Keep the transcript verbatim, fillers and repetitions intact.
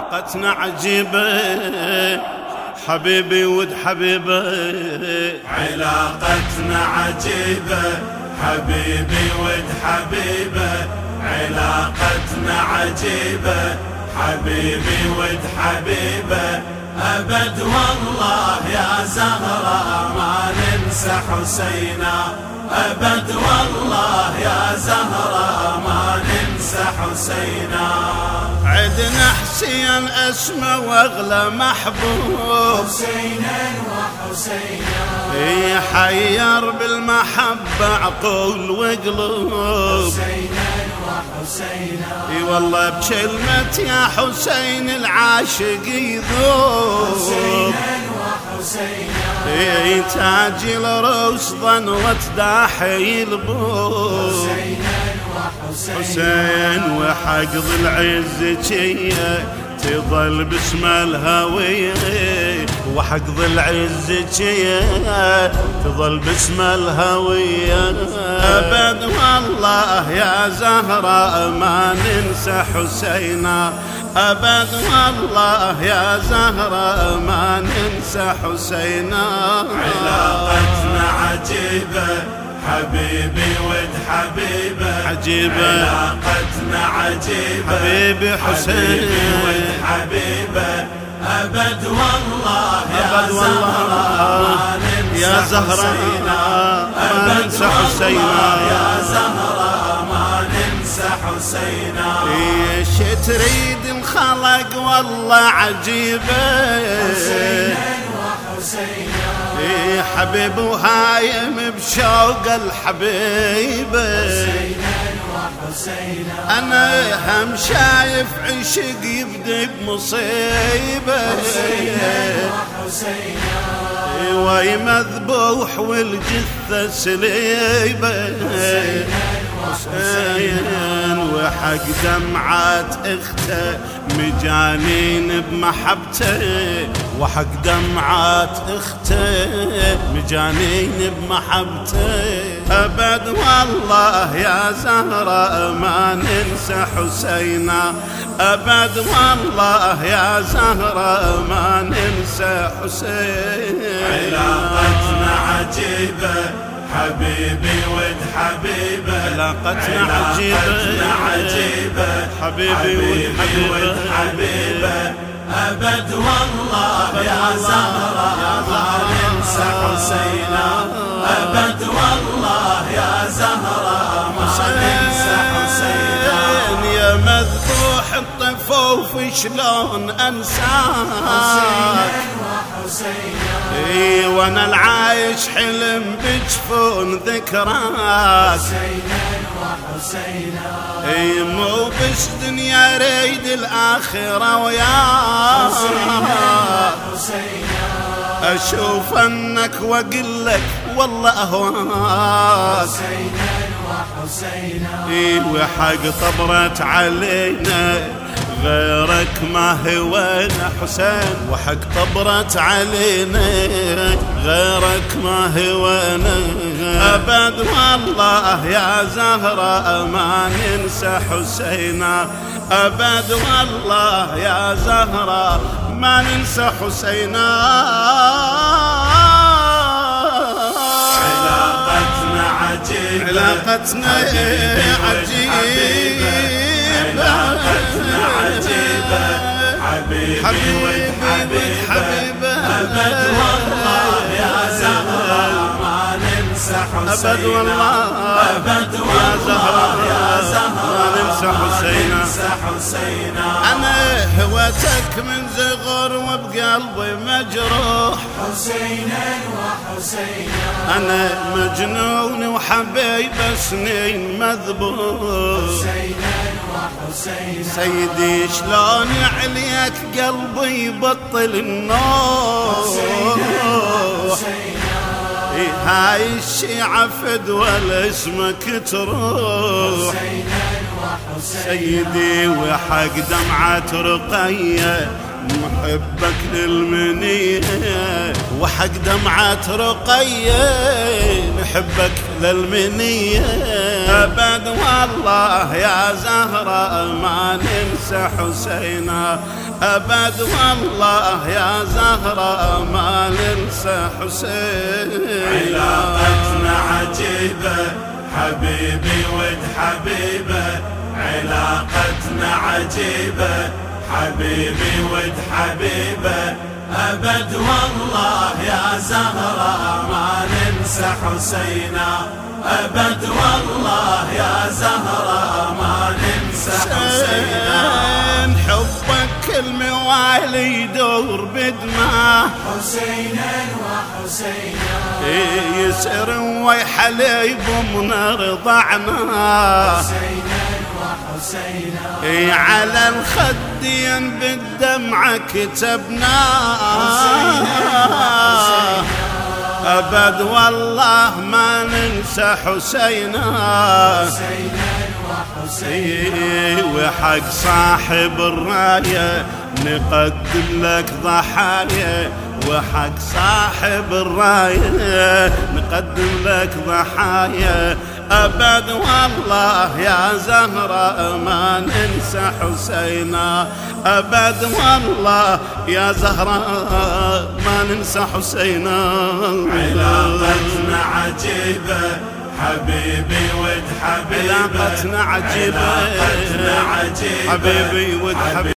علاقتنا عجيبة حبيبي ود حبيبة، علاقتنا عجيبة حبيبي ود حبيبة، علاقتنا عجيبة حبيبي ود حبيبة، أبد والله يا زهرة ما ننسى حسينا، أبد والله يا زهرة ما ننسى حسينا. عدنا حسين اسمه واغلى محبوب، حسينا وحسينا يحير بالمحبة عقول وقلوب، حسينا وحسينا اي والله بكلمة يا حسين العاشق يذوب، حسينا وحسينا اي تاج الروس ظنوة داحي البوب، حسين وحق ذي العزة تظل باسم الهوية، وحق ذي العزة تظل باسم الهوية، أبد والله يا زهرة ما ننسى حسينا، أبد والله يا زهرة ما ننسى حسينا. علاقتنا عجيبة حبيبي ود حبيبة، عجيبة علاقتنا عجيبة حبيبي حسين حبيبي ود حبيبة، أبد والله أبد والله يا زهرة ما ننسى حسينا، يا زهرة ما ننسى حسينا. ايش تريد انخلق والله عجيبة، حسينا وحسينا اي حبيب وهايم بشوق الحبيبة، حسينا وحسينا انا هم شايف عشق يبدي بمصيبة، حسينا وحسينا وي مذبوح والجثة سليبة، حسين وحق دمعات اخته مجانين بمحبته، وحق دمعات اخته مجانين بمحبته، أبد والله يا زهرة ما ننسى حسينا، أبد والله يا زهرة ما ننسى حسين. علاقتنا عجيبة حبيبي ود حبيبة، علاقتنا عجيبة عجيبة حبيبي ود حبيبة، أبد والله يا زهرة ما ننسى حسينا، أبد والله يا زهرة ما ننسى حسينا. يا مذبوح الطفوف شلون انساك، اي وانا العايش حلم بجفون ذكراك، اي مو بس دنيا ريد الاخره وياك، اشوف انك واقول لك والله اهواك، اي وحق طبرت علينا غيرك ما هوانا حسين، وحق طبرت علينا غيرك ما هوانا، أبد والله يا زهرة ما ننسى حسينا، أبد والله يا زهرة ما ننسى حسينا. علاقتنا عجيبة علاقتنا عجيبة علاقتنا عجيبة حبيبي ود حبيبة، أبد والله يا زهرة ما ننسى حسينا، أبد والله أبد والله يا زهرة ما ننسى حسينا. حسينا أنا هوتك من زغر وبقلبي مجروح، حسينا وحسينا أنا مجنون وحبيب سنين مذبوح، سيدي شلون عليك قلبي يبطل النوح، هاي الشيعة فدوى لاسمك تروح، سيدي وحق دمعة رقية محبك للمنية، وحق دمعة رقية نحبك للمنية، أبد والله يا زهرة ما ننسى حسينا، أبد والله يا زهرة ما ننسى حسينا. علاقتنا عجيبة حبيبي ود حبيبة، علاقتنا عجيبة حبيبي ود حبيبة، أبد والله يا زهرة ما ننسى حسينا، أبد والله يا زهرة ما ننسى حسينا. حبك كل موالي يدور بدماه، حسينا وحسينا يسر وي حليب من رضعنا، حسينا وحسينا على الخدين بالدمعة كتبنا، أبد والله ما ننسى حسينا. وحق صاحب الراية نقدم لك ضحايا، وحق صاحب الراية نقدم لك ضحايا، أبد والله يا زهرة ما ننسى حسينا، أبد والله يا زهرة ما ننسى حسينا. علاقتنا عجيبة حبيبي ود حبيبة، علاقتنا عجيبة علاقتنا عجيبة حبيبي ود حبيبة.